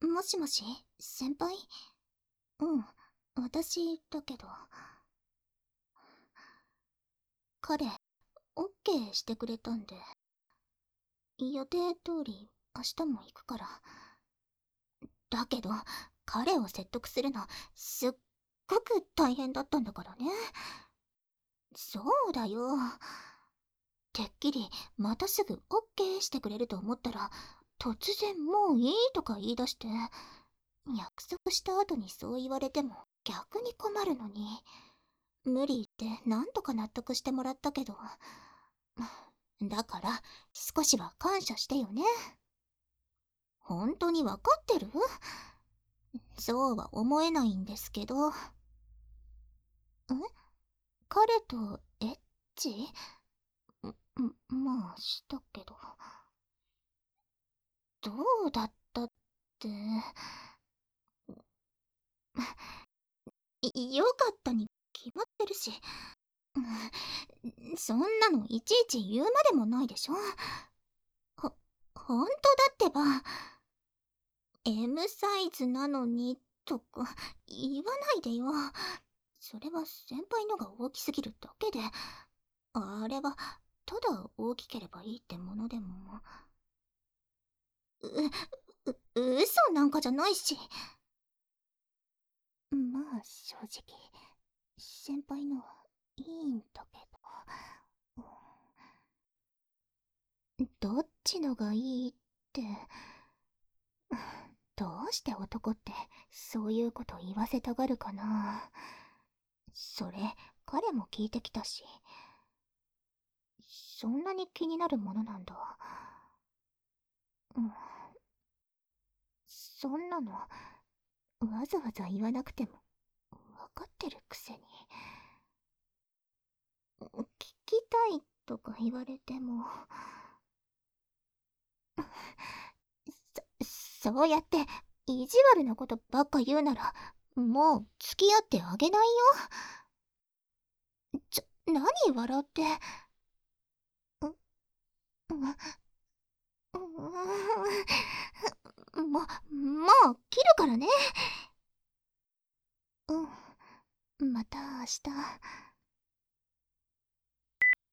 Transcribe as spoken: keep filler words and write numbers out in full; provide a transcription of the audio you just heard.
もしもし、先輩？うん、私だけど。彼、オッケーしてくれたんで。予定通り、明日も行くから。だけど、彼を説得するの、すっごく大変だったんだからね。そうだよ。てっきり、またすぐオッケーしてくれると思ったら、突然もういいとか言い出して、約束した後にそう言われても逆に困るのに。無理言ってなんとか納得してもらったけど。だから、少しは感謝してよね。本当にわかってる？そうは思えないんですけど。え？彼とエッチ？んまあ、したけど。どうだったって。いよかったに決まってるし。そんなのいちいち言うまでもないでしょ。ほ、ほんとだってば。エム サイズなのに、とか、言わないでよ。それは先輩のが大きすぎるだけで、あれは、ただ大きければいいってものでも。う、う、嘘なんかじゃないし。まあ、正直、先輩のはいいんだけど。どっちのがいいって。どうして男ってそういうこと言わせたがるかな。それ、彼も聞いてきたし。そんなに気になるものなんだ。うん。そんなの、わざわざ言わなくても、わかってるくせに。聞きたいとか言われても。そ、そうやって意地悪なことばっか言うなら、もう付き合ってあげないよ。ちょ、何笑って。う、う、う、も、もう切るからね。うん。また明日。